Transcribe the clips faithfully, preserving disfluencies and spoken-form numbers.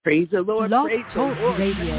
Praise the Lord. Blog Praise Talk the Lord. Radio.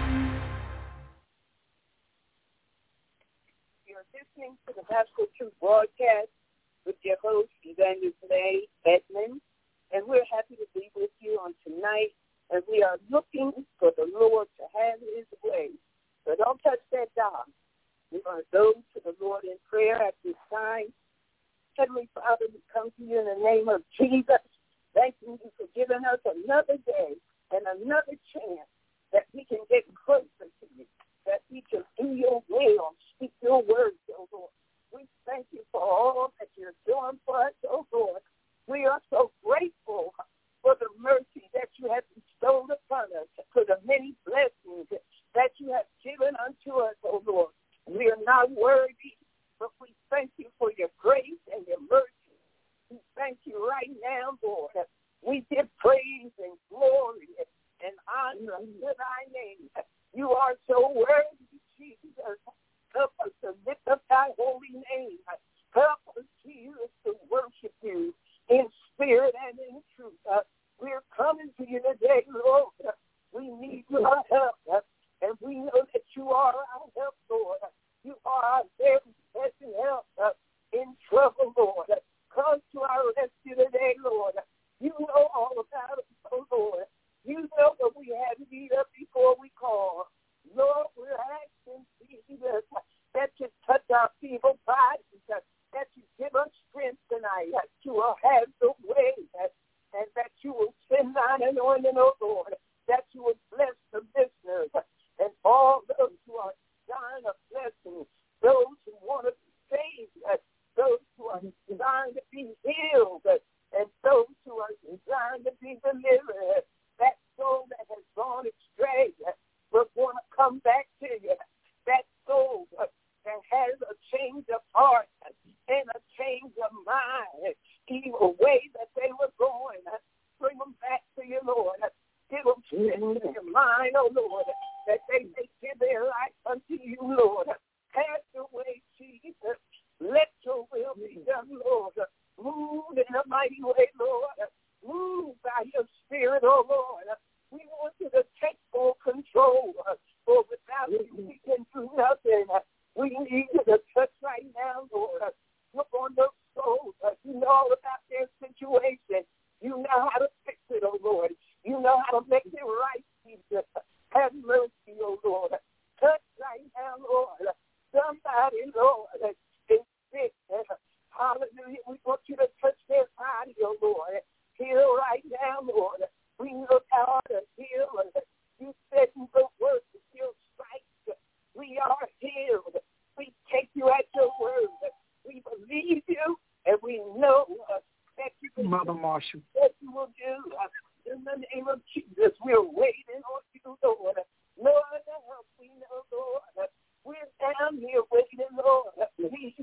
You're listening to the Gospel Truth broadcast with your host, Evangelist May Edmond, and we're happy to be with you on tonight, and we are looking for the Lord to have his way. So don't touch that dial. We're going to go to the Lord in prayer at this time. Heavenly Father, we come to you in the name of Jesus, thanking you for giving us another day and another chance that we can get closer to you, that we can do your will, speak your words, oh Lord. We thank you for all that you're doing for us, oh Lord. We are so grateful for the mercy that you have bestowed upon us, for the many blessings that you have given unto us, oh Lord. We are not worthy, but we thank you for your grace and your mercy. We thank you right now, Lord. We give praise and glory and honor to thy name. You are so worthy, Jesus. Help us to lift up thy holy name. Help us, Jesus, to worship you in spirit and in truth. Uh, we're coming to you today, Lord. We need your help, uh, and we know that you are our help, Lord. You are our very present help uh, in trouble, Lord. Come to our rescue today, Lord. You know all about us, oh Lord. You know what we have to need up before we call. Lord, we're asking, Jesus, that you touch our feeble bodies, that you give us strength tonight, that you will have the way, that, and that you will send thine anointing, oh Lord, that you will bless the listeners and all those who are dying of blessing, those who want to be saved, those who are designed to be healed, and those who are designed to be delivered. That soul that has gone astray will want to come back to you. That soul that has a change of heart and a change of mind, either way that they were going, bring them back to you, Lord. Give them strength in your mind, oh Lord, that they may give their life unto you, Lord. Have your way, Jesus. Let your will be done, Lord. Move in a mighty way, Lord. Move by your spirit, oh Lord. We want you to take full control. For without you, we can do nothing. We need you to touch right now, Lord. Look on those souls. You know all about their situation. You know how to fix it, oh Lord. You know how to make it right, Jesus. Have mercy, oh Lord. Touch right now, Lord. Somebody, Lord, is sick. Hallelujah. We want you to touch their body, oh Lord. Heal right now, Lord. We know how to heal. You said in the word to heal stripes. We are healed. We take you at your word. We believe you, and we know uh, that you can Mother Marshall. That you will do. Uh, in the name of Jesus, we're waiting on you, Lord. Lord, help we know, Lord. We're down here waiting, Lord. Jesus,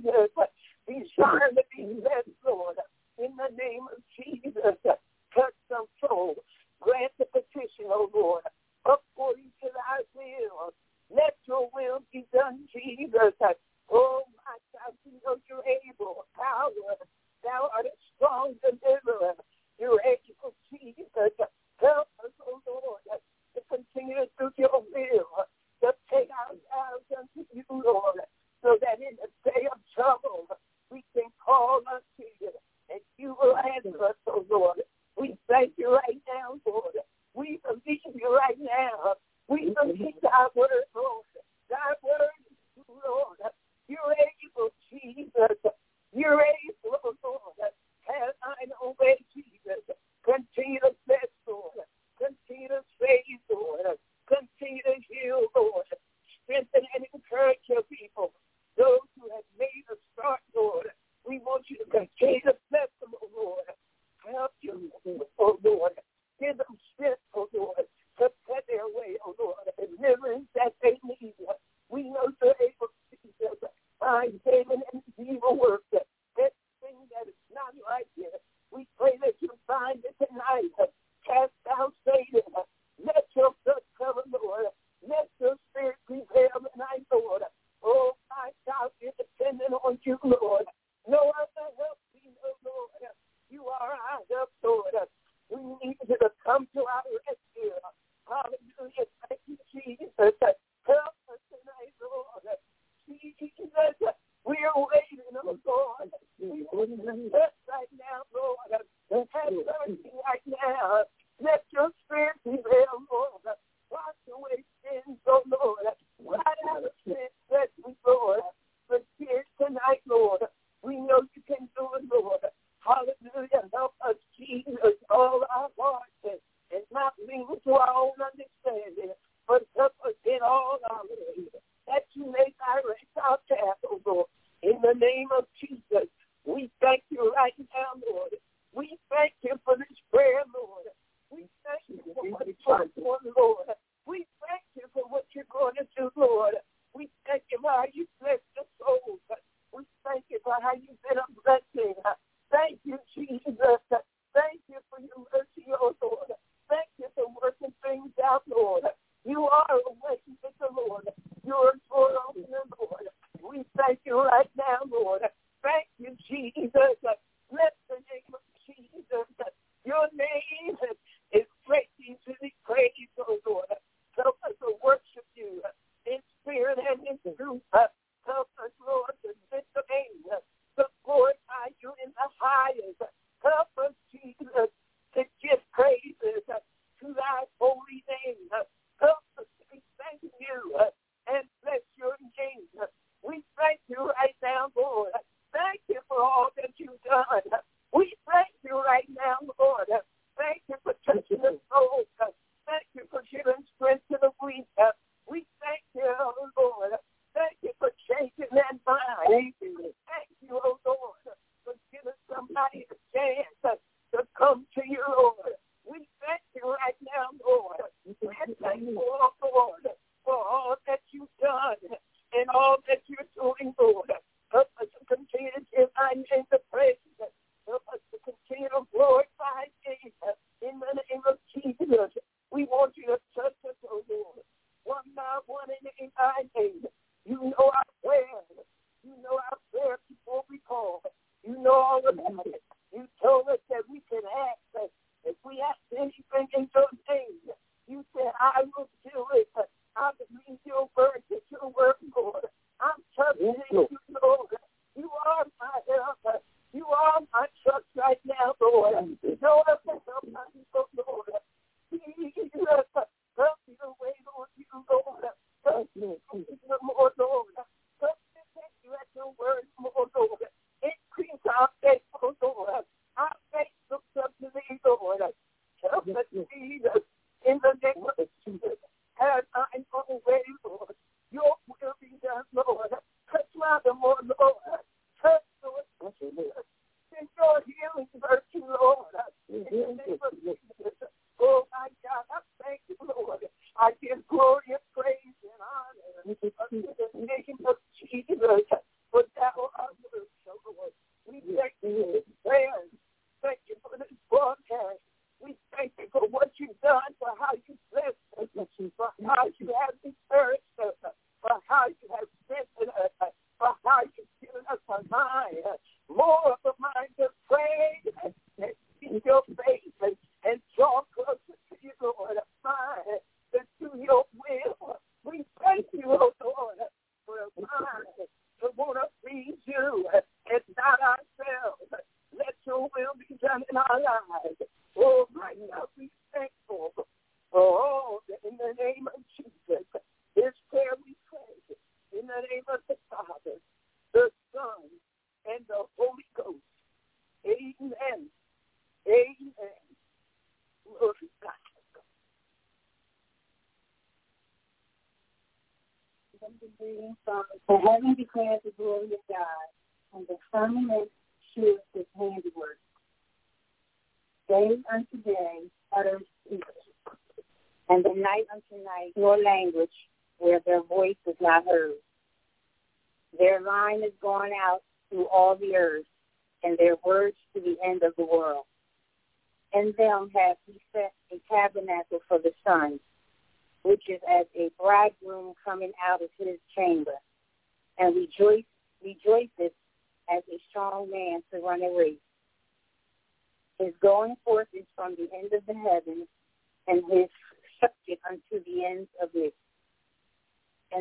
desiring to be blessed, Lord. In the name of Jesus, touch some soul. Grant the petition, O Lord, according to thy will. Let your will be done, Jesus. Oh, my God, you know you're able. Power. Thou art a strong deliverer. You're able, Jesus. Help us, O Lord, to continue to do your will, to take our lives unto you, Lord, so that in the day of trouble we can call unto you, and you will answer us, O Lord. We thank you right now, Lord. We believe you right now. We believe thy word, Lord. Thy word is true, Lord. You're able, Jesus. You're able, Lord. Have thine own way, Jesus. Continue to bless, Lord. Continue to save, Lord. Continue to heal, Lord. Strengthen and encourage your people. Those who have made a start, Lord. We want you to continue to bless them, oh Lord. Help you, oh Lord. Give them strength, oh Lord, to cut their way, oh Lord. Deliverance that Help us tonight, Lord. Jesus, we are waiting, oh Lord. We want to right now, Lord. Have mercy right now. Let your spirit prevail, Lord. Wash away sins, oh Lord. Right out of sin, let me, Lord. But here tonight, Lord, we know you can do it, Lord. Hallelujah. Help us, Jesus, all our hearts and, and not lean to our own understanding, but help us in all our ways, that you may direct our path, oh Lord. In the name of Jesus, we thank you right now, Lord. We thank you for this prayer, Lord. We thank you for what you're doing, Lord. We thank you for what you're going to do, Lord. We thank you for how you bless the souls. We thank you for how you've been a blessing. Thank you, Jesus. Thank you for your mercy, oh Lord. Thank you for working things out, Lord. You are a way maker, Lord. You're a door opener, Lord. We thank you right now, Lord. Thank you, Jesus. Bless the name of Jesus. Your name is greatly to be praised, oh Lord. Help us to worship you in spirit and in truth. Help us, Lord, to lift the name, to glorify you in the highest. Help us, Jesus, to give praises to thy holy name. Help us to be thanking you and bless your name. We thank you right now, Lord. Thank you for all that you've done. We thank you right now, Lord. Thank you for touching the soul. Thank you for giving strength to the weak. We thank you, oh Lord. Thank you for changing that mind. Thank you, thank you, oh Lord, for giving somebody a chance to come to you, Lord. We thank you right now, Lord. We thank you, oh Lord, for all that you've done and all that you're doing, Lord. Help us to continue to give thy name the praise. Help us to continue to glorify you in the name of Jesus. We want you to touch us, oh Lord, one by one in thy name. You know our prayers. You know our prayers before we call. You know all about it. You told us that we can ask. If we ask anything in your name, you said, I will do it. I believe your word is your word, Lord. I'm trusting you, Lord. You are my help. You are my trust right now, Lord. No one can help my people, Lord. Jesus, help me to wait on you, Lord. Help me more, Lord. Help me to take you at your word more, Lord. Increase our faith, oh Lord. Our faith looks up to thee, Lord. Help us, Jesus, in the name of Jesus. Have thine own way, Lord. Your will be done, Lord. Touch my more, Lord. Touch, Lord. Send your healing virtue, Lord. In the name of Jesus. Oh, my God, I thank you, Lord. I give glory and praise and honor unto the name of Jesus. For thou art worthy, Lord. We thank you for this prayer. Thank you for this broadcast. We thank you for what you've done, for how you blessed us, for how you have encouraged us, for how you have strengthened us, for how you've given us a mind, more of a mind to pray and seek your face and, and draw closer to you, Lord, a mind to do your will. We thank you, oh Lord, for a mind to want to please you and not ourselves. Let your will be done in our lives. Oh, right now, be thankful for all that in the name of Jesus. This prayer we pray in the name of the Father, the Son, and the Holy Ghost. Amen. Amen. Glory to God. For heaven declares the glory of God, and the firmament shews his handiwork. Day unto day utters speech, and the night unto night your language, where their voice is not heard. Their line is gone out through all the earth, and their words to the end of the world. In them hath he set a tabernacle for the sun, which is as a bridegroom coming out of his chamber, and rejoice, rejoiceth as a strong man to run a race. His going forth is from the end of the heavens, and his subject unto the ends of it.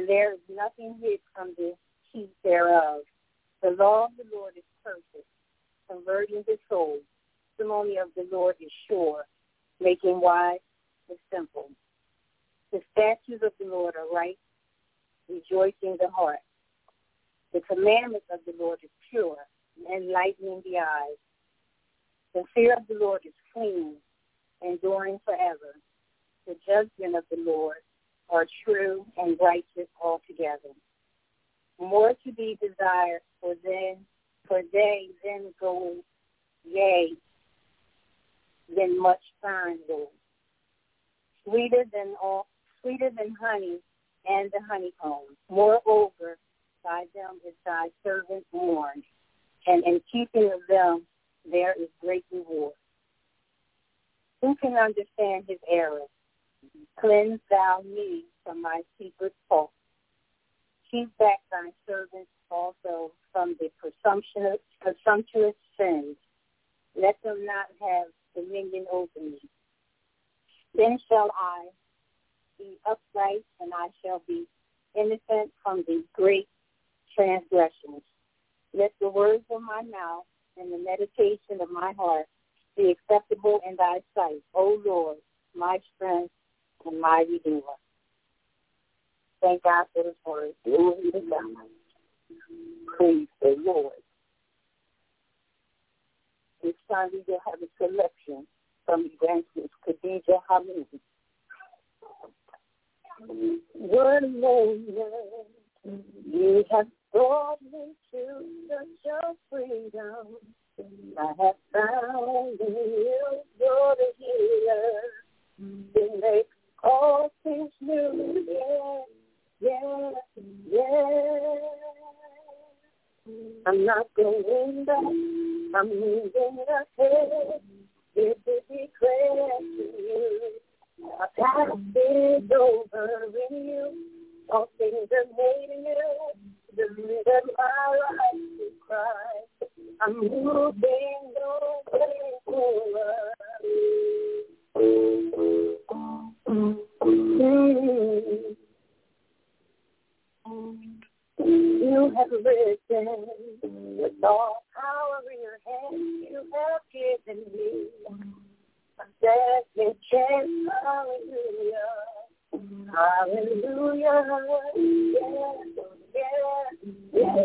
and there is nothing hid from the heat thereof. The law of the Lord is perfect, converting the soul. The testimony of the Lord is sure, making wise the simple. The statutes of the Lord are right, rejoicing the heart. The commandments of the Lord is pure, enlightening the eyes. The fear of the Lord is clean, enduring forever. The judgment of the Lord are true and righteous altogether. More to be desired for them, for they than gold, yea, than much fine gold. Sweeter than all, sweeter than honey and the honeycomb. Moreover, by them is thy servant warned, and in keeping of them there is great reward. Who can understand his errors? Cleanse thou me from my secret fault. Keep back thy servants also from the presumptuous, presumptuous sins. Let them not have dominion over me. Then shall I be upright, and I shall be innocent from the great transgressions. Let the words of my mouth and the meditation of my heart be acceptable in thy sight, O Lord, my strength and my Redeemer. Thank God for his word. Glory to God. Praise the Lord. This time we will have a selection from Evangelist Khadijah Hamid. One moment you have brought me to such a freedom. I have found in you, you're the healer. You make all things new, yeah, yeah, yeah. I'm not going back, I'm moving ahead. It will be clear to you. My past is over in you. All things are made new. Deliver my life to Christ. I'm moving away forward. You have risen with all power in your hand. You have given me a second chance. Hallelujah. Hallelujah. Yeah, yeah, yeah,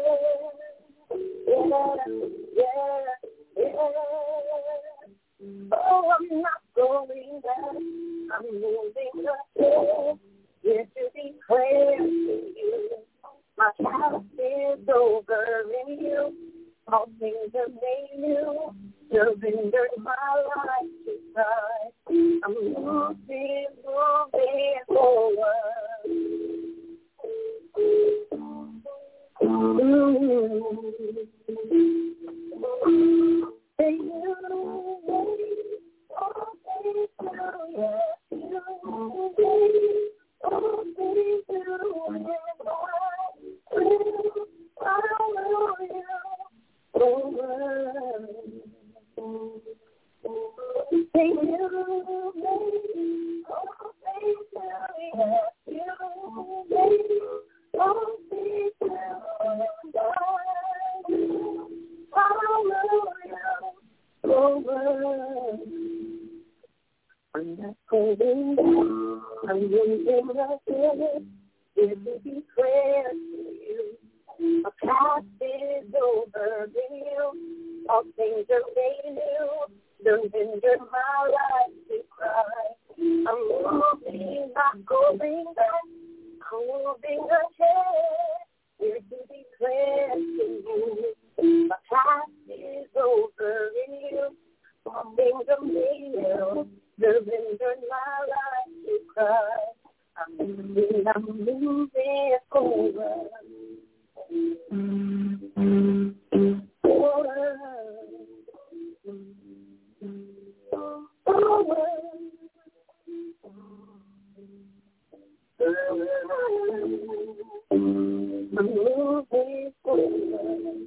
yeah, yeah, yeah. Oh, I'm not going back. I'm moving ahead. Here to declare to you, my past is over in you. All things are made new. Surrendered my life to Christ. I'm moving, moving forward. Say you, all things new, yes, you, all things new, and hallelujah, over. Say you, all things new, yes, you, all things new, hallelujah, over. I'm not going down, I'm moving ahead. It will be clear to you. My past is over in you. All things are made new. Surrender my life to Christ. I'm moving, not going back. I'm moving ahead. It will be clear to you. My past is over in you. All things are made new. Surrender my life to Christ. I'm moving, I'm moving forward. Forward. Forward. I'm moving forward.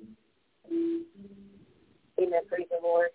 Amen. Praise the Lord.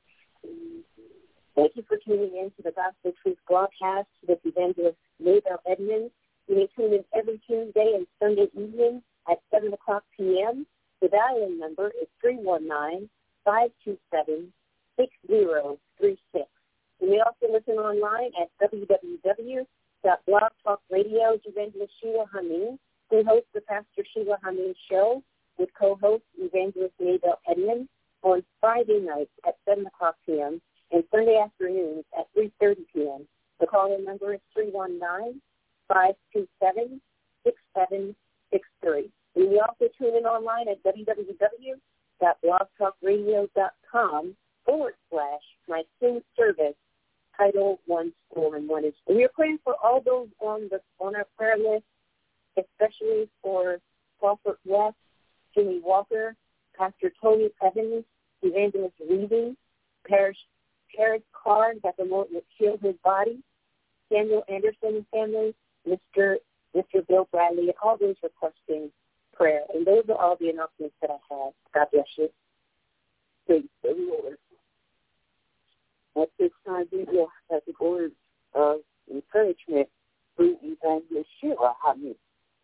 Thank you for tuning in to the Gospel Truth broadcast with Evangelist Maybelle Edmonds. You may tune in every Tuesday and Sunday evening at seven o'clock p.m. The dial-in number is three one nine, five two seven, six zero three six. You may also listen online at w w w dot blog talk radio dot Evangelist Sheila Hameen, who hosts the Pastor Sheila Hameen Show with co-host Evangelist Maybelle Edmonds on Friday nights at seven o'clock p.m. and Sunday afternoons at three thirty p.m. The call-in number is three one nine, five two seven, six seven six three. You may also tune in online at w w w dot blog talk radio dot com forward slash my Sing service, Title One School and One is. We are praying for all those on the on our prayer list, especially for Crawford West, Jimmy Walker, Pastor Tony Evans, Evangelist Reedy, Parish Paris Carr, that the Lord would heal his body, Samuel Anderson and family, Mister Mister Bill Bradley, and all those requesting prayer. And those are all the announcements that I have. God bless you. Praise the Lord. At this time, we will have the words of encouragement through Evangelist Sheila Hameen.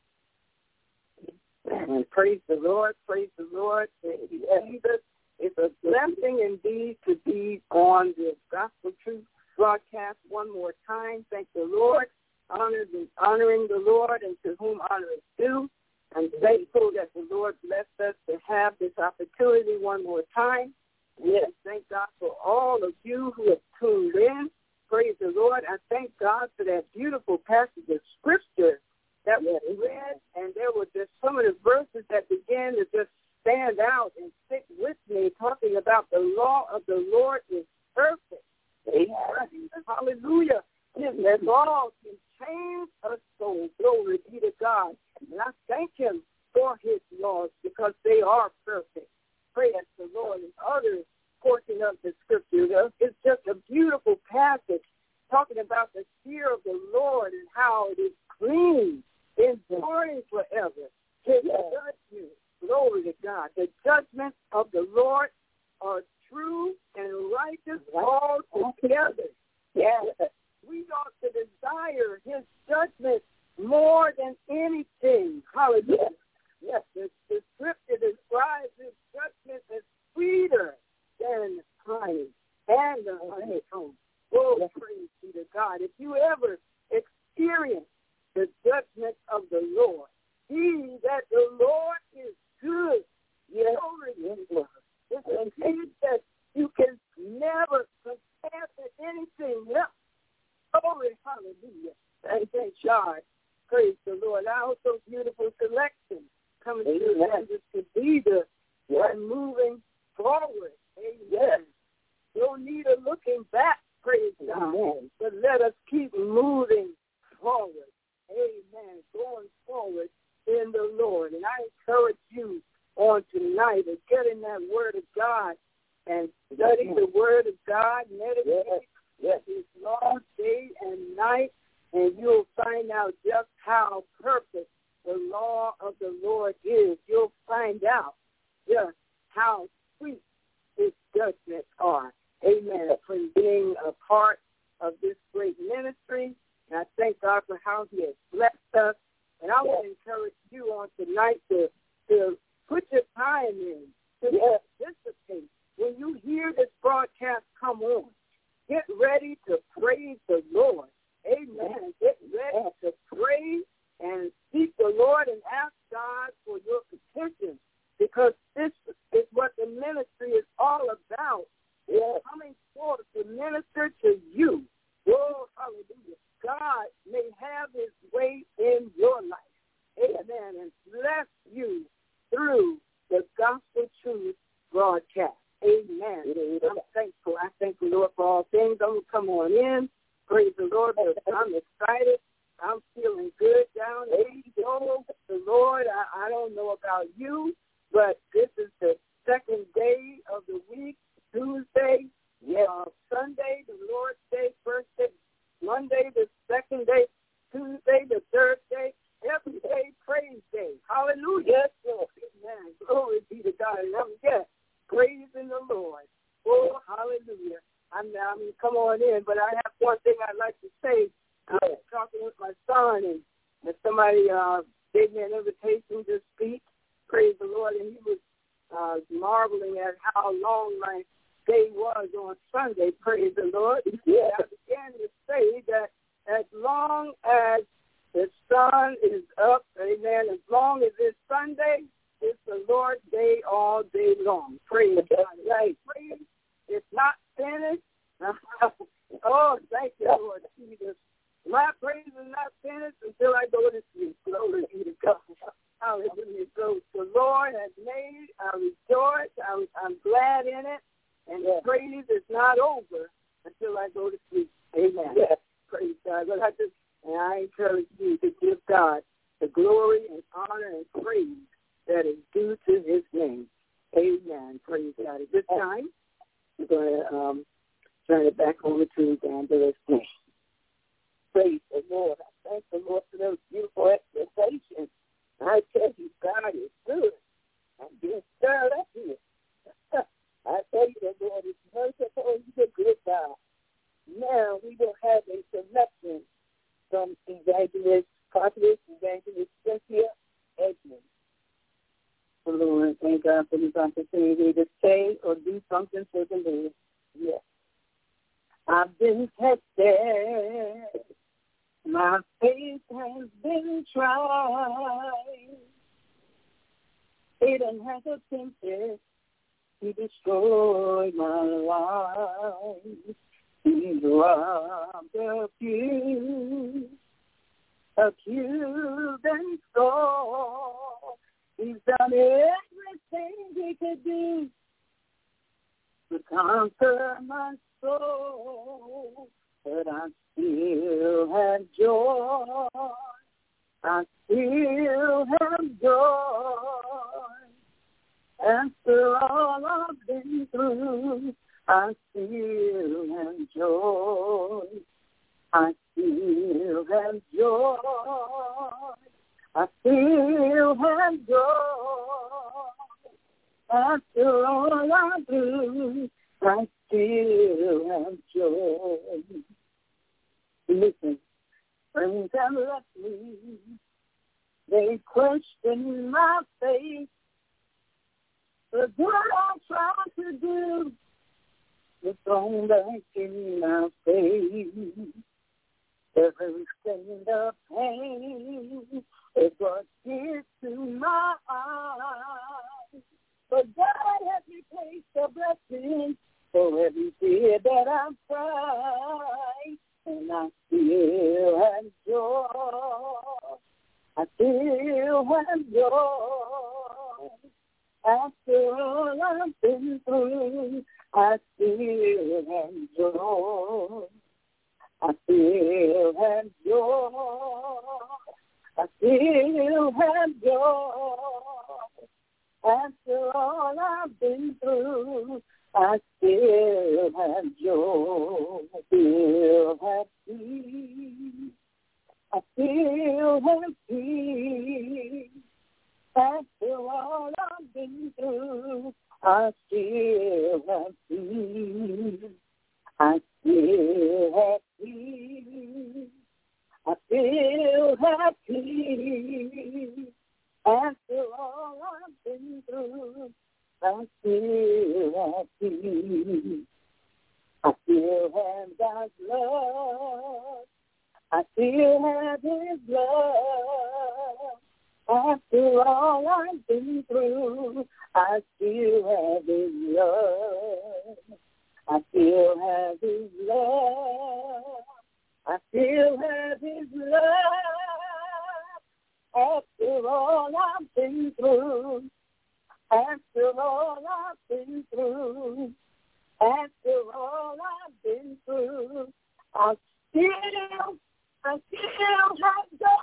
And praise the Lord, praise the Lord. Jesus, it's a blessing indeed to be on the Gospel Truth broadcast one more time. Thank the Lord, honor the, honoring the Lord, and to whom honor is due. I'm thankful that the Lord blessed us to have this opportunity one more time. Yes, thank God for all of you who have tuned in. Praise the Lord. I thank God for that beautiful passage of Scripture that was read, and there were just some of the verses that began to just stand out and stick with me, talking about the law of the Lord is perfect. Amen. Hallelujah. That law can change a soul. Glory be to God. And I thank him for his laws because they are perfect. Praise the Lord. And other portion of the Scripture, it's just a beautiful passage talking about the fear of the Lord and how it is clean, enduring forever. His judgment, glory to God. The judgments of the Lord are true and righteous all together. Yes. We ought to desire his judgment more than anything. Hallelujah. Yes, the, the Scripture describes his judgment as sweeter than honey and the honeycomb. Oh, praise be to God. If you ever experience the judgment of the Lord, see that the Lord is good. Yes, it's a thing that you can never compare to anything else. Glory, hallelujah. Thank you, God. Praise the Lord. Our so beautiful selection coming to us to be the one moving forward. Amen. No need of looking back, praise God. Amen. But let us keep moving forward. Amen. Going forward in the Lord. And I encourage you on tonight to get in that Word of God and study the Word of God, meditate yes. His law day and night, and you'll find out just how perfect the law of the Lord is. You'll find out just how sweet his judgments are. Amen. For being a part of this great ministry, and I thank God for how he has blessed us. And I want to encourage you on tonight to, to put your time in, to yes. participate. When you hear this broadcast come on, get ready to praise the Lord. Amen. Get ready to pray and seek the Lord and ask God for your petitions, because this is what the ministry is all about. Yes. Coming forth to minister to you. Oh, hallelujah. God may have his way in your life. Amen. And bless you through the Gospel Truth broadcast. Amen. I'm thankful. I thank the Lord for all things. I'm going to come on in. Praise the Lord. I'm excited. I'm feeling good down there. Oh, the Lord, I, I don't know about you, but this is the second day of the week, Tuesday, uh, Sunday, the Lord's Day, first day, Monday, the second day, Tuesday, the third day, every day, praise day. Hallelujah. Yes, Lord. Amen. Glory be to God. And I'm, yes, praising the Lord. Oh, hallelujah. I'm, I mean, come on in, but I have one thing I'd like to say. I was talking with my son, and And somebody uh, gave me an invitation to speak. Praise the Lord. And he was uh, marveling at how long my day was on Sunday. Praise the Lord. Yeah. I began to say that as long as the sun is up, amen, as long as it's Sunday, it's the Lord's day all day long. Praise God. Right. Praise. It's not finished. Oh, thank you, Lord Jesus. My praise is not finished until I go to sleep. Glory be to God. Hallelujah. So the Lord has made. I rejoice. I'm, I'm glad in it. And the praise is not over until I go to sleep. Amen. Yes. Praise God. But I just, and I encourage you to give God the glory and honor and praise that is due to his name. Amen. Praise God. At this time, we're going to um, turn it back over to Evangelist Smith. Praise the Lord. I thank the Lord for those beautiful exhortations. I tell you, God is good. I'm being stirred up here. I tell you, the Lord is merciful. He's a good God. Now we will have a selection from Evangelist, Prophetess Evangelist Cynthia Edmonds. The Lord, thank God for this opportunity to say or do something for the Lord. Yes. I've been tested. My faith has been tried. Satan has attempted to destroy my life. He's robbed, accused, accused and stole. He's done everything he could do to conquer my soul. But I still have joy. I still have joy. After all I've been through, I still have joy. I still have joy. I still have joy. After all I do, I still have joy. Listen, friends have left me. They question my faith. The good I try to do is thrown back in my face. Every stain of pain is brought tears to my eyes. But God has replaced the blessing for every tear that I've cried. And I still have joy. I still have joy. After all I've been through, I still have joy. I still have joy. I still have joy. After all I've been through, I still have joy. I still have peace. I still have peace. After all I've been through, I still have peace. I still have peace. I still have peace. After all I've been through, I still have peace. I still have God's love. I still have his love. After all I've been through, I still have his love. I still have his love. I still have his love. After all I've been through, after all I've been through, after all I've been through, I still, I still have joy.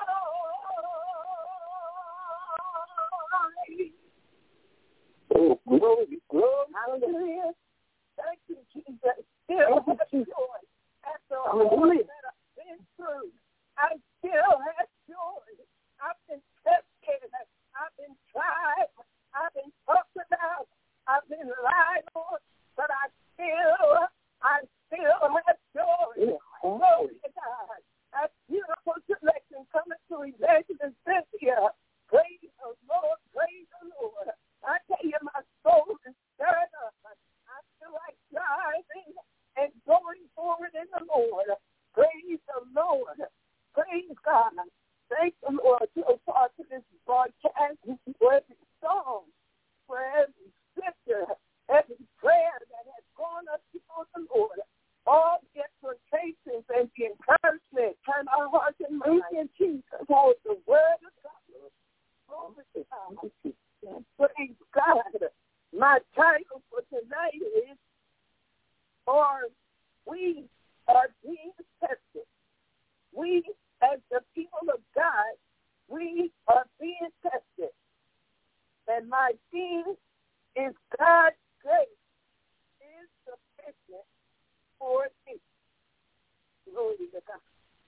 Oh, glory, glory, hallelujah. Thank you, Jesus. Still have joy. After all that I've been through, I still have joy. I've been tested. I've been tried. I've been talked about. I've been lied on. But I still, I still have joy. Glory to God. That beautiful selection coming to Evangelist hearts and minds. Thank you, Jesus. For the word of God. Oh, praise God. My title for tonight is, or we are being tested. We, as the people of God, we are being tested. And my theme is God's grace is sufficient for thee. Glory to God.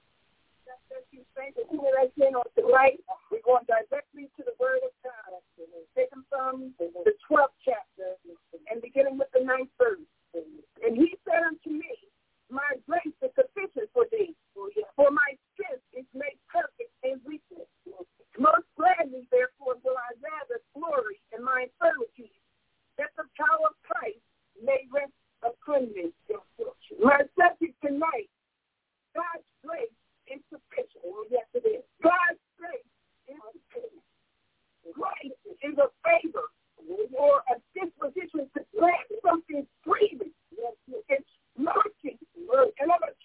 Right then on the right, we're going directly to the Word of God. Taken from the twelfth chapter and beginning with the ninth verse. And he said unto me, my grace is sufficient for thee, for my strength is made perfect in weakness. Most gladly, therefore, will I rather glory in my infirmities, that the power of Christ may rest upon me. My subject tonight, God's grace is sufficient. Yes, it is. God's grace is sufficient. Grace is a favor or a disposition to grant something freely. It's mercy. In other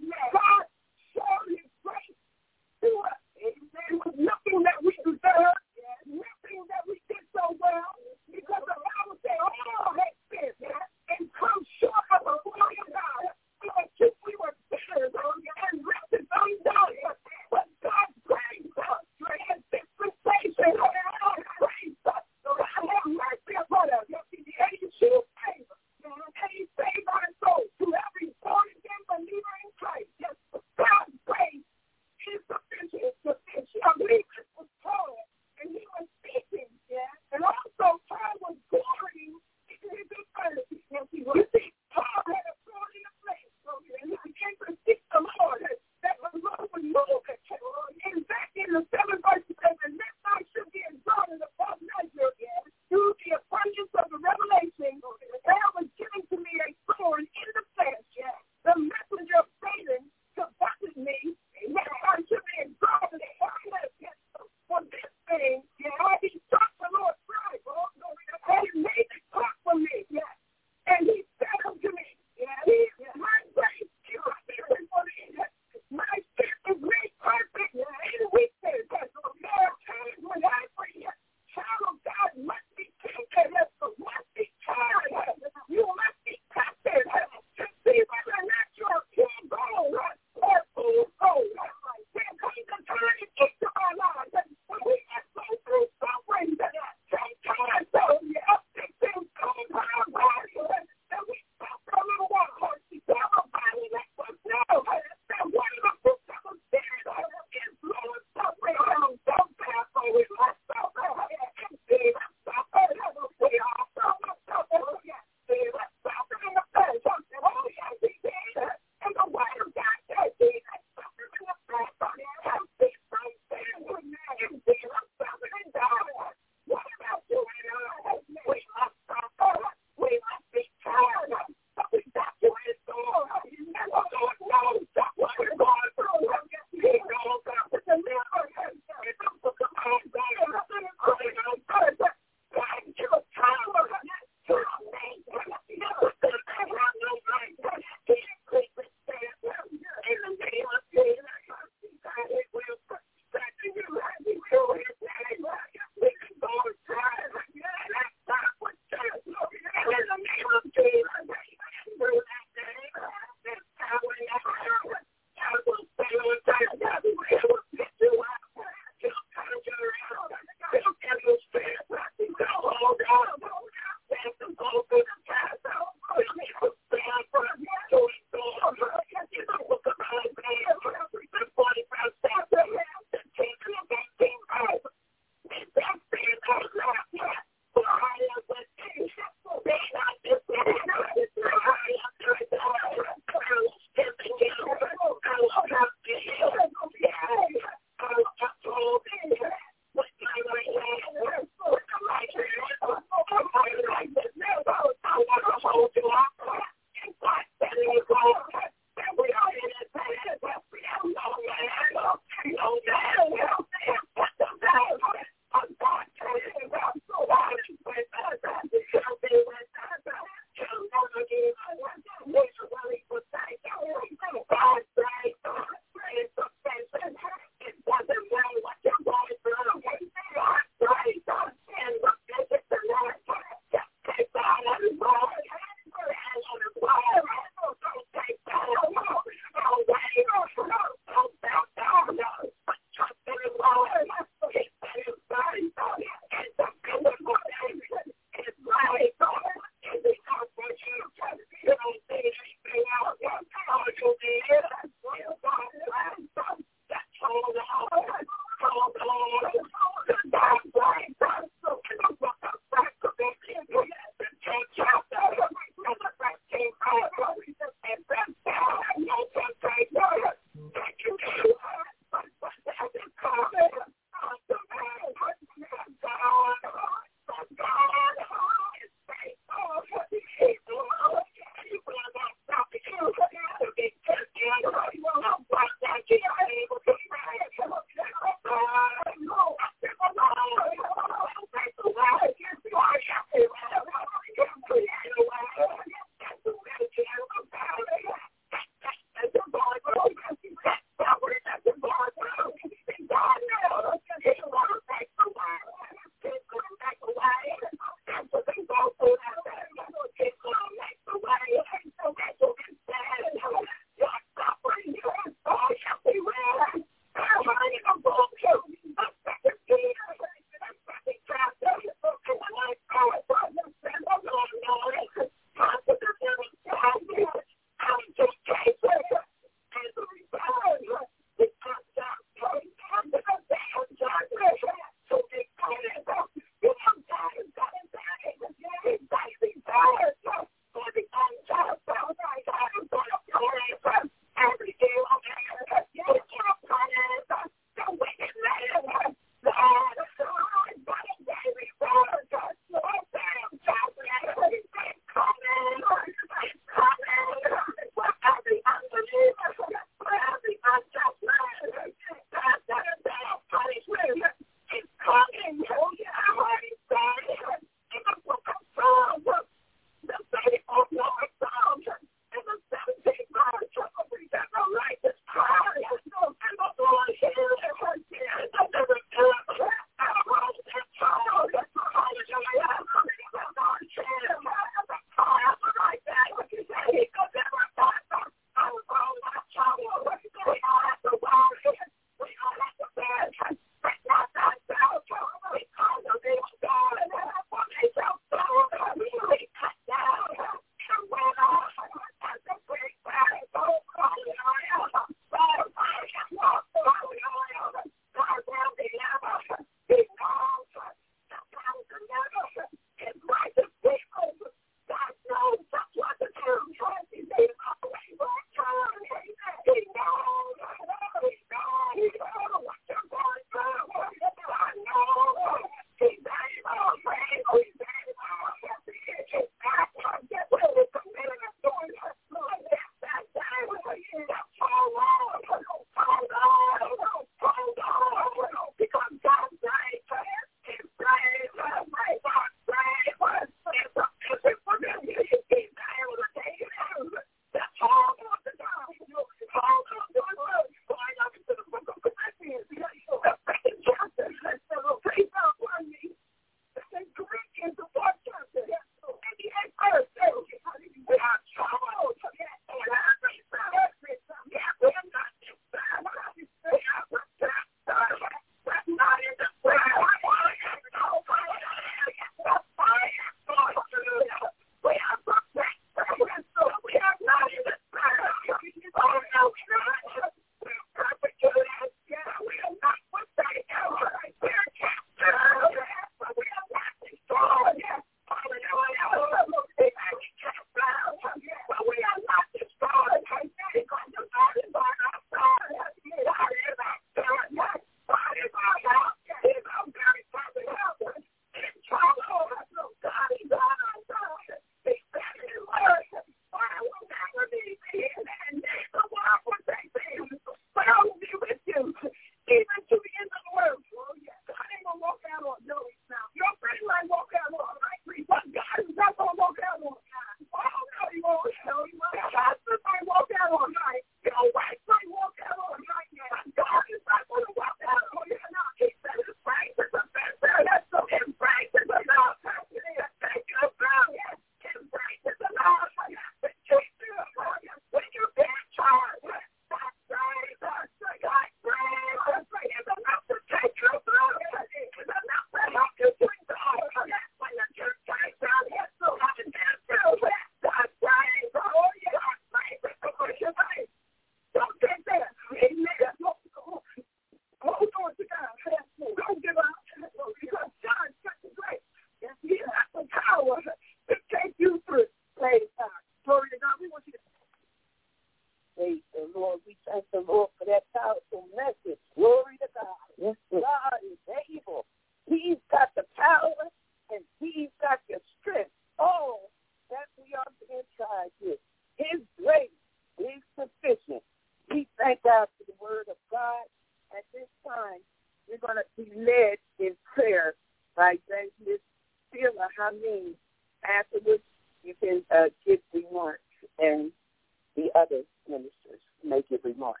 Lord. We thank the Lord for that powerful message. Glory to God. Yes, God is able. He's got the power and he's got the strength. All that we are being tried with. His grace is sufficient. We thank God for the word of God. At this time, we're going to be led in prayer by Evangelist Sheila Hameen. Afterwards, you can uh, give remarks, and the other ministers may give remarks.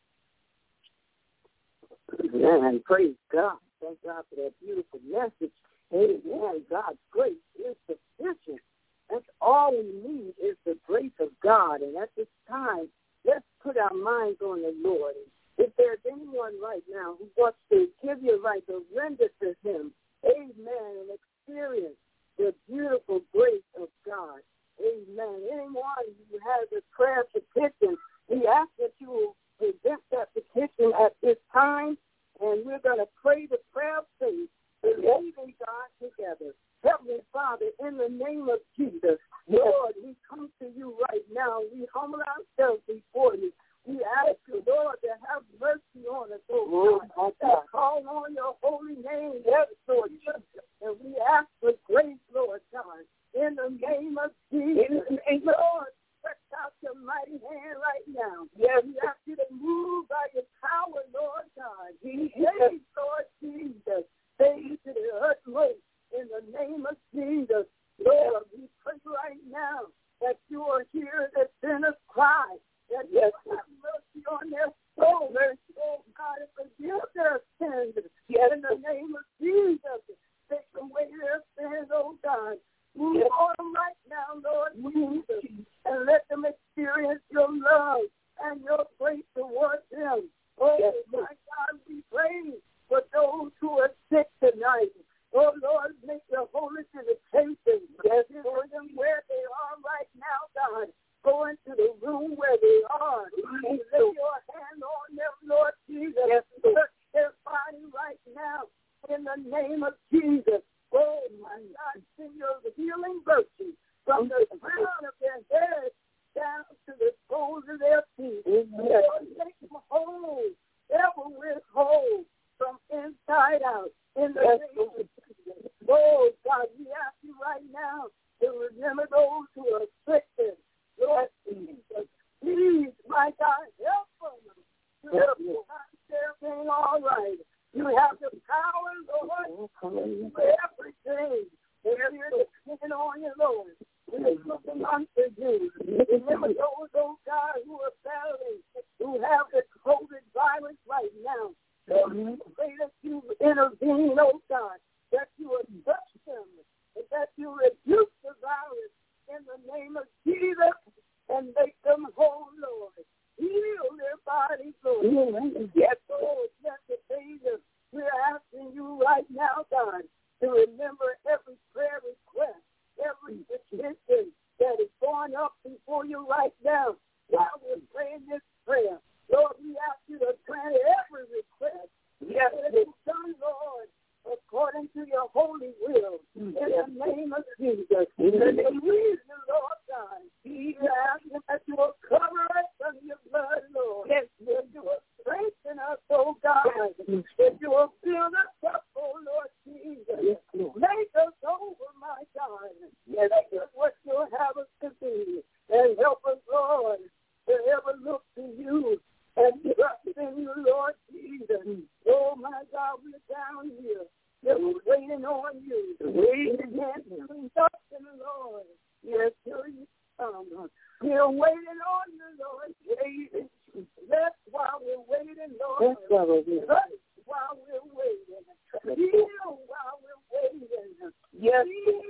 Amen. Praise God. Thank God for that beautiful message. Amen. God's grace is sufficient. That's all we need is the grace of God. And at this time, let's put our minds on the Lord. If there's anyone right now who wants to give your life, to render to him, amen, and experience the beautiful grace of God. Amen. Anyone who has a prayer petition, we ask that you will present that petition at this time, and we're going to pray the prayer of faith, believing God together. Heavenly Father, in the name of Jesus, Lord, we come to you right now. We humble ourselves before you. We ask you, Lord, to have mercy on us, oh God. We call on your holy name, yes, Lord Jesus. And we ask for grace, Lord God, in the name of Jesus. And Lord, stretch out your mighty hand right now. Yes, we ask you to move by your power, Lord God. Yes, Lord Jesus. Take you to the utmost in the name of Jesus. Lord, we pray right now that you are here to sinners cry. That you have mercy on their soul, mercy, oh God, and forgive their sins. Yet in the name of Jesus, take away their sins, oh God. Move on them right now, Lord Jesus, and let them experience your love and your grace towards them. Oh, yes, my God, we pray for those who are sick tonight. Oh, Lord, make your holy visitation. Yes, for them where they are right now, God. Go into the room where they are and lay your hand on them, Lord Jesus. Yes, touch their body right now in the name of Jesus. Oh, my God, send your healing virtue from the crown of their heads down to the soles of their feet. Lord, make them whole, ever with whole from inside out in the name of Jesus. Oh, God, we ask you right now to remember those who are afflicted. Lord Jesus, please, my God, help them to help everything all right. You have the power, Lord, for everything. Where you're depending on you, Lord. We're looking unto you. Remember those, oh God, who are battling, who have the COVID virus right now. Lord, we pray that you intervene, oh God, that you will touch them, and that you reduce the virus in the name of Jesus and make them whole, Lord. Heal their bodies, Lord. Mm-hmm. Yes, Lord, yes, Jesus. We're asking you right now, God, to remember every prayer request, every petition that is going up before you right now while we're praying this prayer. Lord, we ask you to grant every request. Yes, it is done, Lord, according to your holy will, in the name of Jesus. In the name of Jesus, Lord God, we ask that you will cover us under your blood, Lord. Yes, that you will strengthen us, oh God. That you will build us up, oh Lord Jesus. Make us over, my God. Yes, that's what you'll have us to be. And help us, Lord, to ever look to you and trust in you, Lord Jesus. Oh, my God, we're down here. We're waiting on you. Waiting and trusting, Lord. Yes, till you come. We're waiting on you, Lord Jesus. That's why we're waiting, Lord. That's why we're waiting. That's why we're waiting. Heal while we're waiting. Yes,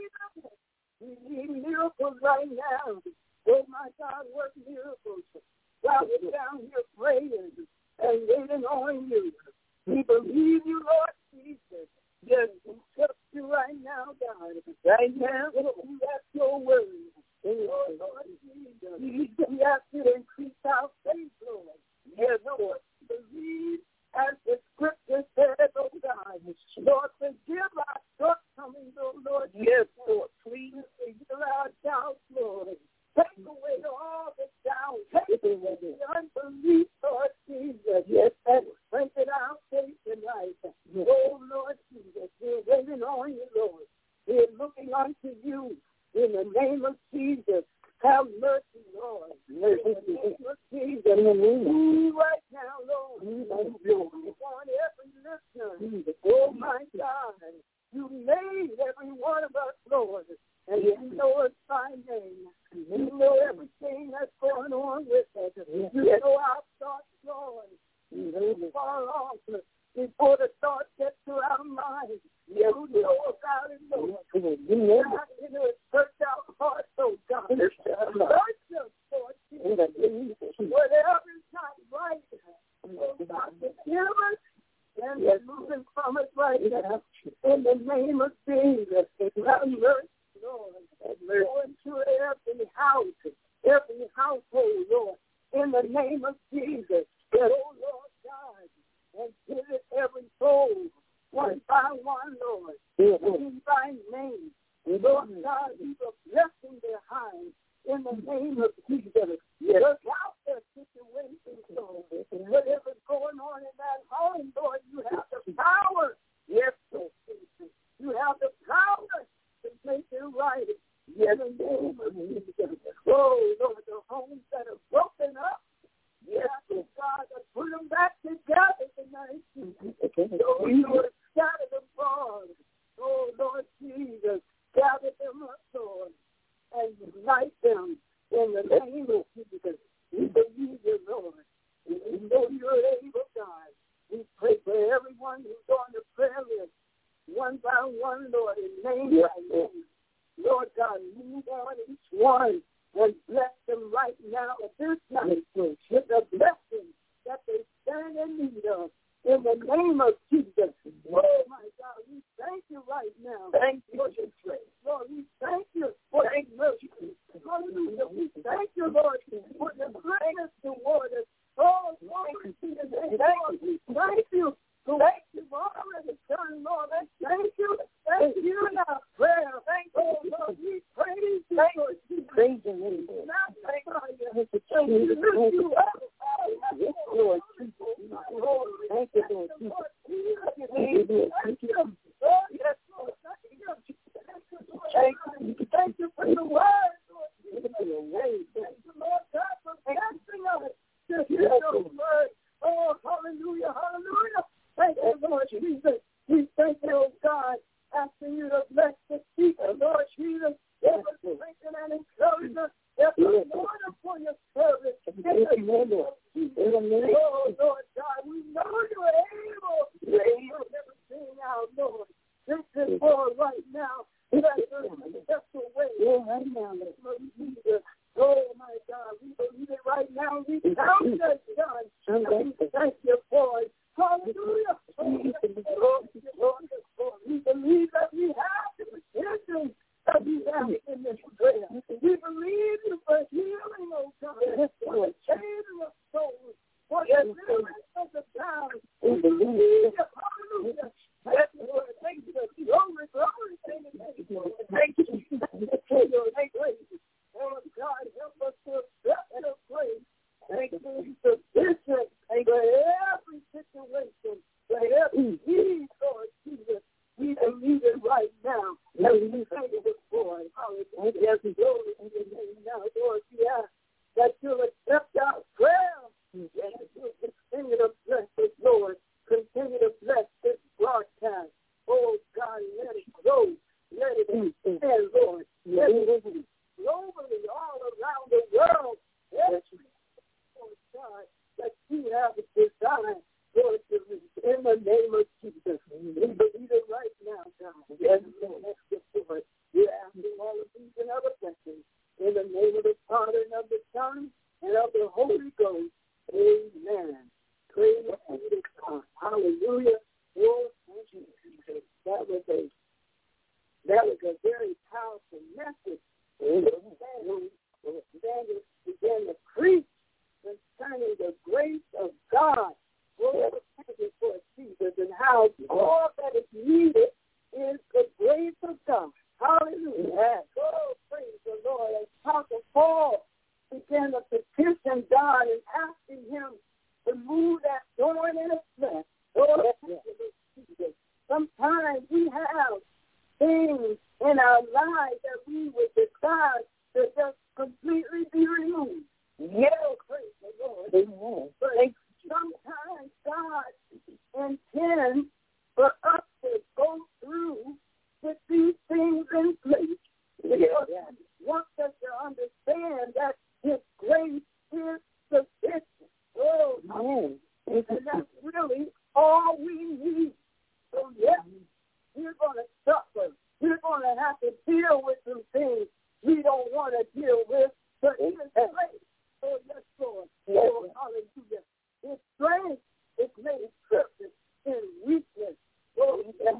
we need miracles right now. Oh, my God, work miracles. While we're down here praying and waiting on you. We believe you, Lord Jesus. Yes, we trust you right now, God. Right now, we ask your word. Oh, Lord Jesus. We ask you to increase our faith, Lord. Yes, Lord. Believe as the scripture says, oh God. Lord, forgive our shortcomings, oh Lord. Yes, Lord. Please forgive our doubts, Lord. Take away all the doubt. Take the unbelief, Lord Jesus. Yes, and strengthen our faith tonight. Oh, Lord Jesus, we're waiting on you, Lord. We're looking unto you in the name of Jesus. Have mercy, Lord. Mercy. In the name of Jesus. Move right now, Lord. Move on every listener. Oh, my God. You made every one of us, Lord. And you know us by name. You know everything that's going on with us. You know our thoughts, Lord. You far off before the thoughts get to our minds. You know about it, Lord. You know search our hearts, oh God. Search us, Lord. Whatever is not right, oh God, forgive us and moving from us right now. In the name of Jesus, have mercy, Lord. Go into every house, every household, Lord. In the name of Jesus, that, oh Lord God, and visit every soul, one by one, Lord, in thy name. Lord God, leave a blessing behind in the name of Jesus. Look out their situation, Lord. Whatever's going on in that home, Lord, you have the power. Yes, Lord. You have the power to make it right. In the name of Jesus. Oh, Lord, the homes that are broken up. Yes, Lord God, to put them back together tonight. Oh, Lord, scatter them abroad. Oh, Lord Jesus, gather them up, Lord, and unite them in the name of Jesus. We believe you, Lord. We know you're able, God. We pray for everyone who's on the prayer list, one by one, Lord, in name by name. Lord God, move on each one and bless them right now at this night with the blessing that they stand in need of. In the name of Jesus. Oh, my God, we thank you right now. Thank you for your grace. Lord, we thank you for your mercy. Hallelujah. We thank you, Lord, for the greatness toward us. Oh, Lord, thank you. Thank you. Thank you for already done, Lord. Thank you. Thank you in our prayer. Thank you, Lord. We praise you, Lord. Praise you, Lord. Thank you. Thank you up. Yes, Lord. Lord, thank you, Lord. Thank you. Thank you. Oh, yes, Lord. Thank you. Thank you for the word, Lord. Thank you, Lord God, for blessing us to hear your word. Oh, hallelujah, hallelujah. Thank you, Lord Jesus. We thank you, oh God, asking you to bless the speaker, Lord Jesus. Give us strength and encouragement. Yes, Lord, for your service. Oh, Lord God, we know you're able to work everything out, Lord. This is for right now. Let us step away right now, Lord Jesus. Oh, my God, we believe it right now. We count it, God. We thank you for it. Hallelujah. We believe that we have the potential that we have in this prayer. We believe you for healing, oh God, for saving of souls, for deliverance of the bound. We believe you. Hallelujah. Yes, Lord. Thank you. Glory, glory. Thank you. Thank you. Thank you. Oh, God, help us to accept your praise. Thank you for sufficient for every situation, for every need, Lord Jesus. We believe it right now. And we thank you for it. Hallelujah. Yes, glory to your name now, Lord. We ask that you'll accept our prayer. And that you'll continue to bless us, Lord. Continue to bless this broadcast. Oh, God, let it grow. Let it expand, Lord. Let it be globally all around the world. Yes, oh, God, that you have a design, Lord, in the name of Jesus. We believe it right now, God. Yes, Lord. Lord. We're asking all of these and other blessings in the name of the Father and of the Son and of the Holy Ghost. Amen. Praise be to God. Hallelujah. Lord, thank you, Jesus. That was a that was a very powerful message. Evangelist began to preach concerning the grace of God. Lord, thank you for Jesus and how all that is needed is the grace of God. Hallelujah. Oh, praise the Lord. As Apostle Paul began to petition God and asking him to move that thorn in his flesh. Lord, sometimes we have things in our lives that we would decide to just completely be removed. Yeah, praise the Lord. Amen. But sometimes God intends for us to go through with these things in place. Because yeah. He wants us to understand that his grace is sufficient. Oh, man. And that's really all we need. So, yes, we're going to suffer. We're going to have to deal with some things we don't want to deal with, but his grace. Oh, yes, Lord. Yes. Oh, hallelujah. His strength is made perfect in weakness. Oh, yes.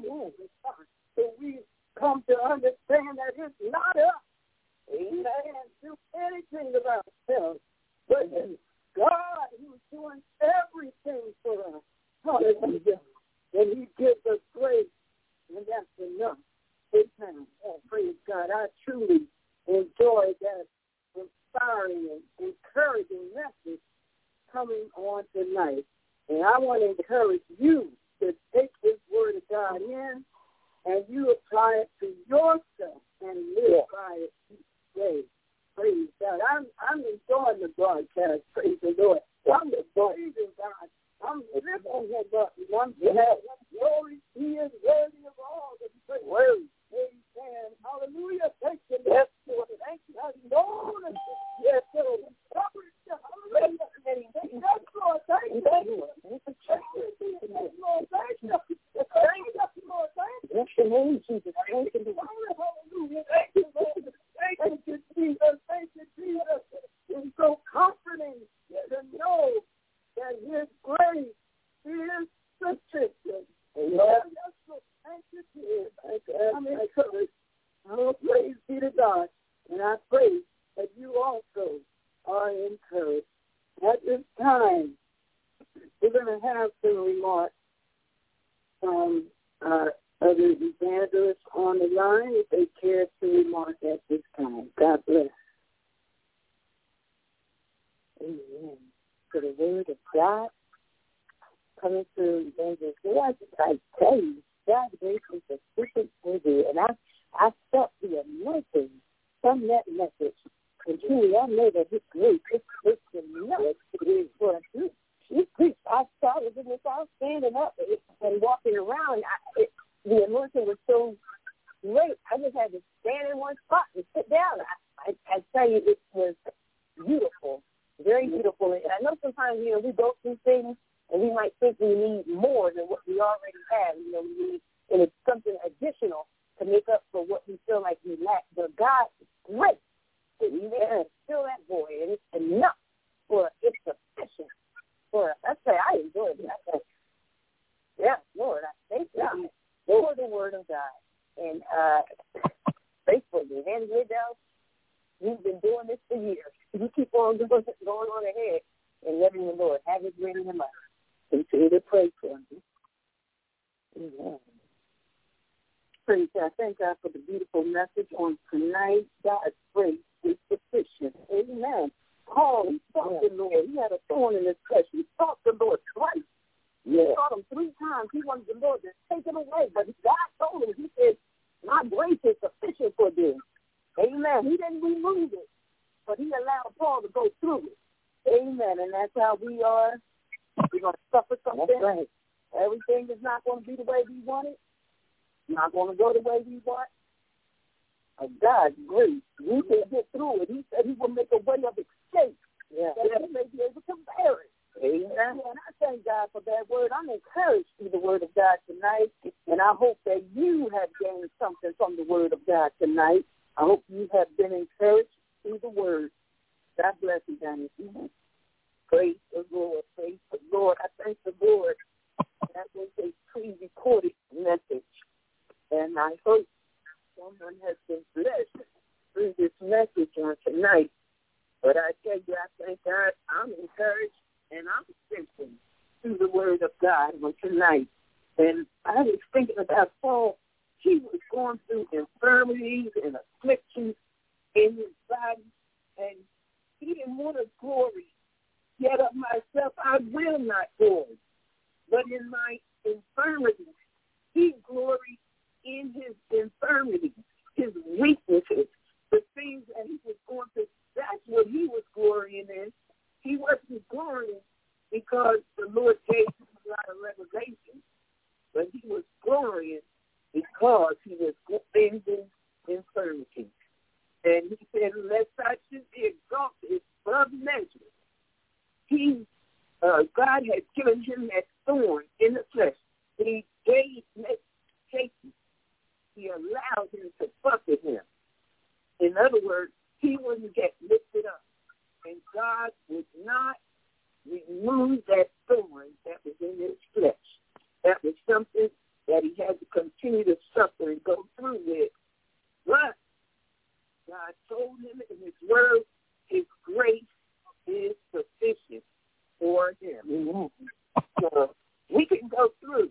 So we come to understand that it's not us. Amen. Do anything about ourselves, but it's God who's doing everything for us. Hallelujah. And he gives us grace, and that's enough. Amen. Oh, praise God. I truly enjoyed that inspiring and encouraging message coming on tonight. And I want to encourage you to take this word of God in and you apply it to yourself and live by it each day. Praise God. I'm I'm enjoying the broadcast. Praise the Lord. I'm praising God. I'm lifting him up. I'm glory. He is worthy of all the praise. Amen. Hallelujah. Thank you, Lord. Thank you. Lord. Yes, Lord. Hallelujah. Yes, Lord. Thank you. Thank you. Yes, Lord. Thank you. Thank you, Lord. Thank you. Bless your name, Jesus. Thank you. Hallelujah. Thank you, Lord. Thank you, Jesus. Thank you, Jesus. It's so comforting to know that his grace is sufficient. Amen. Thank you, Jesus. I'm encouraged. Oh, praise be to God. And I pray that you also are encouraged. At this time, we're going to have some remarks from uh, other evangelists on the line if they care to remark at this time. God bless. Amen. For the word of God coming through evangelist. I just tell you, God's grace is sufficient for you. And I, I felt the anointing from that message. And truly, I know that his grace is enough for us. He preached. I started with this. I was standing up and walking around. I, it, the anointing was so great. I just had to stand in one spot and sit down. I, I, I tell you, it was beautiful, very beautiful. And I know sometimes, you know, we go through things and we might think we need more than what we already have. You know, we need, and it's something additional to make up for what we feel like we lack. But God is great. He's there to fill that void, and it's enough for it's sufficient for us. I say I enjoyed it. I say, yeah, Lord, I thank you for the word of God. And uh, faithful, the evangelist, we've been doing this for years. You keep on going, going on ahead and letting the Lord have his way in your life. Continue to pray for him. Amen. Praise God. Thank God for the beautiful message on tonight. God's grace is sufficient. Amen. Paul, he sought yeah. the Lord. He had a thorn in his flesh. He sought the Lord twice. Yeah. He sought him three times. He wanted the Lord to take it away. But God told him, he said, my grace is sufficient for this. Amen. He didn't remove it, but he allowed Paul to go through it. Amen. And that's how we are. We're going to suffer something. That's right. Everything is not going to be the way we want it. Not going to go the way we want. Of God's grace, we can get through it. He said he will make a way of escape. Yeah. That we may be able to bear it. Amen. And I thank God for that word. I'm encouraged through the word of God tonight, and I hope that you have gained something from the word of God tonight. I hope you have been encouraged through the word. God bless you, Danny. Praise the Lord. Praise the Lord. I thank the Lord. That was a pre-recorded message. And I hope someone has been blessed through this message on tonight. But I tell you, I thank God I'm encouraged and I'm strengthened through the word of God on tonight. And I was thinking about Paul. He was going through infirmities and afflictions in his body, and he didn't want to glory will not glory, but in my infirmities. He gloried in his infirmities, his weaknesses, the things that he was going through. That's what he was glorying in. He wasn't glorying because the Lord gave him a lot of revelation, but he was glorying because he was in his infirmities. And he said, lest I should be exalted above measure. He, uh, God had given him that thorn in the flesh. He gave Satan. He allowed him to buffet him. In other words, he wouldn't get lifted up. And God would not remove that thorn that was in his flesh. That was something that he had to continue to suffer and go through with. But God told him in his word, his grace is sufficient for him. Mm-hmm. So we can go through.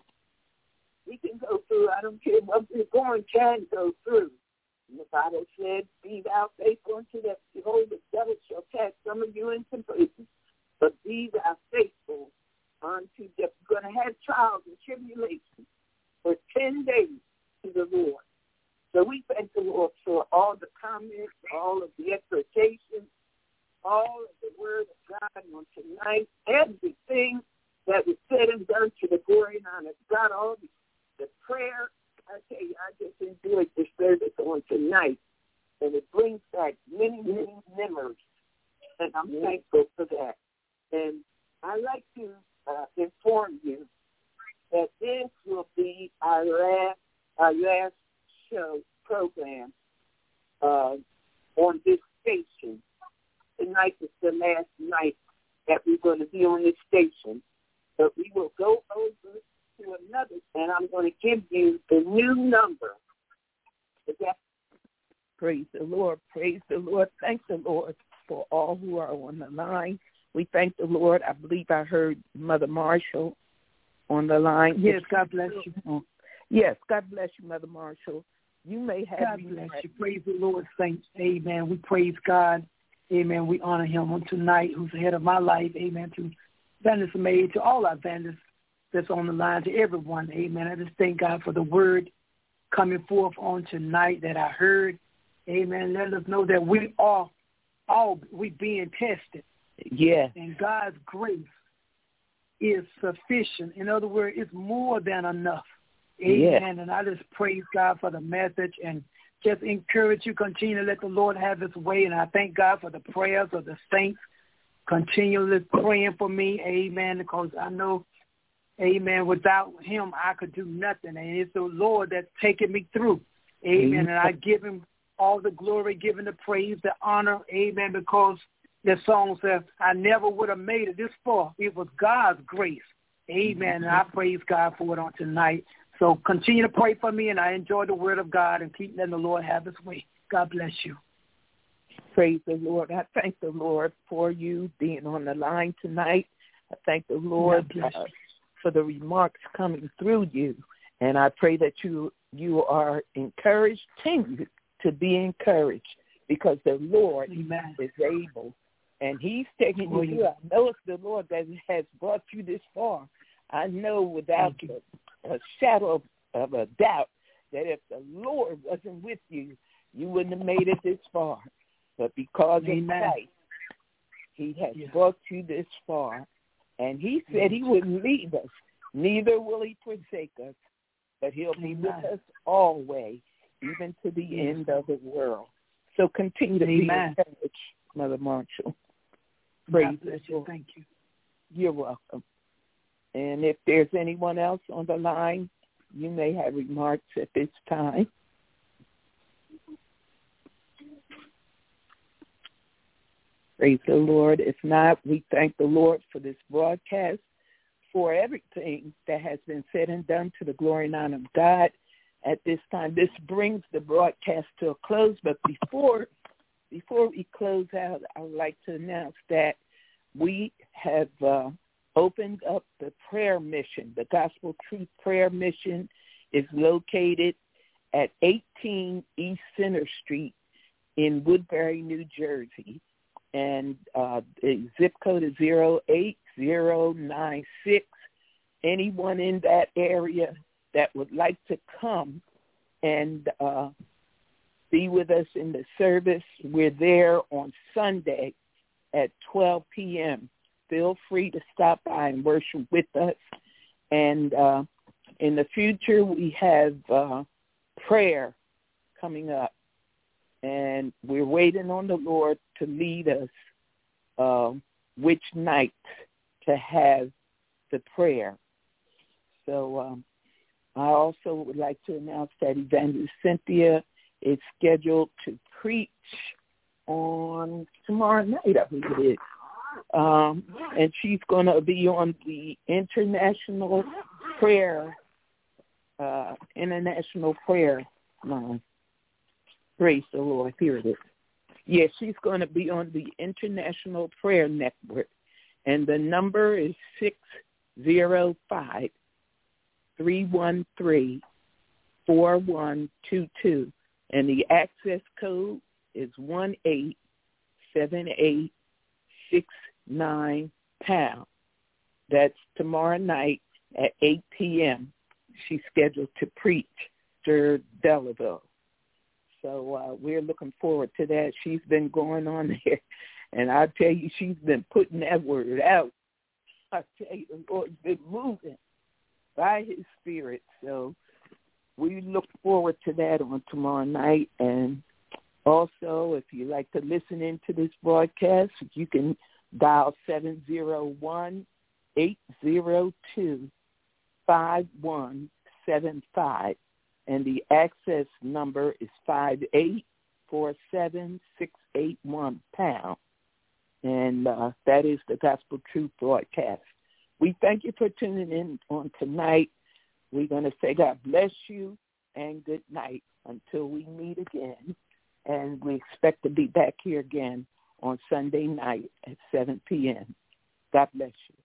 We can go through. I don't care what we're going, can go through. And the Bible said, be thou faithful unto death. Behold, the devil shall cast some of you into prison. But be thou faithful unto death. You're going to have trials and tribulations for ten days to the Lord. So we thank the Lord for all the comments, all of the exhortations, all of the word of God on tonight, everything that was said and done to the glory and honor of God, all the, the prayer. I tell you, I just enjoyed the service on tonight, and it brings back many, many memories, and I'm mm-hmm. thankful for that. And I'd like to uh, inform you that this will be our last, our last show program uh, on this station. Tonight is the last night that we're going to be on this station, but we will go over to another, and I'm going to give you the new number. That- Praise the Lord. Praise the Lord. Thank the Lord for all who are on the line. We thank the Lord. I believe I heard Mother Marshall on the line. Yes, God bless you. Yes, God bless you, Mother Marshall. You may have. God bless you. Praise the Lord, saints. Amen. We praise God. Amen. We honor him on tonight, who's the head of my life. Amen. To Evangelist May, to all our evangelists that's on the line, to everyone. Amen. I just thank God for the word coming forth on tonight that I heard. Amen. Let us know that we are all we being tested. Yeah. And God's grace is sufficient. In other words, it's more than enough. Amen. Yeah. And I just praise God for the message and just encourage you, continue to let the Lord have his way. And I thank God for the prayers of the saints continually praying for me. Amen. Because I know, amen, without him, I could do nothing. And it's the Lord that's taking me through. Amen. Amen. And I give him all the glory, give him the praise, the honor. Amen. Because the song says, I never would have made it this far. It was God's grace. Amen. Mm-hmm. And I praise God for it on tonight. So continue to pray for me, and I enjoy the word of God, and keep letting the Lord have his way. God bless you. Praise the Lord. I thank the Lord for you being on the line tonight. I thank the Lord uh, for the remarks coming through you, and I pray that you you are encouraged. Continue to be encouraged, because the Lord Amen. Is able, and he's taking you through. I know it's the Lord that has brought you this far. I know without a, a shadow of, of a doubt that if the Lord wasn't with you, you wouldn't have made it this far. But because Amen. Of Christ, he has yeah. brought you this far. And he said he wouldn't leave us, neither will he forsake us, but he'll be Amen. With us always, even to the yes. end of the world. So continue to Amen. Be encouraged, Mother Marshall. Praise you. Thank you. You're welcome. And if there's anyone else on the line, you may have remarks at this time. Praise the Lord. If not, we thank the Lord for this broadcast, for everything that has been said and done to the glory and honor of God. At this time, this brings the broadcast to a close. But before before we close out, I would like to announce that we have uh, opened up the prayer mission. The Gospel Truth Prayer Mission is located at eighteen East Center Street in Woodbury, New Jersey. And uh, the zip code is zero eight zero nine six. Anyone in that area that would like to come and uh, be with us in the service, we're there on Sunday at twelve p.m. Feel free to stop by and worship with us. And uh, in the future, we have uh, prayer coming up. And we're waiting on the Lord to lead us uh, which night to have the prayer. So um, I also would like to announce that Evangelist Cynthia is scheduled to preach on tomorrow night, I believe it is. Um, and she's going to be on the International Prayer, uh, International Prayer line. Praise the Lord. Here it is. Yes, she's going to be on the International Prayer Network. And the number is six zero five, three one three, four one two two. And the access code is one eight seven eight six nine pound. That's tomorrow night at eight p.m. She's scheduled to preach to Delaware. So uh, we're looking forward to that. She's been going on there, and I tell you, she's been putting that word out. I tell you, the Lord's been moving by His Spirit. So we look forward to that on tomorrow night. And also, if you like to listen into this broadcast, you can dial seven zero one, eight zero two, five one seven five. And the access number is five eight four seven six eight one pound. And uh, that is the Gospel Truth broadcast. We thank you for tuning in on tonight. We're going to say God bless you and good night until we meet again. And we expect to be back here again on Sunday night at seven p.m. God bless you.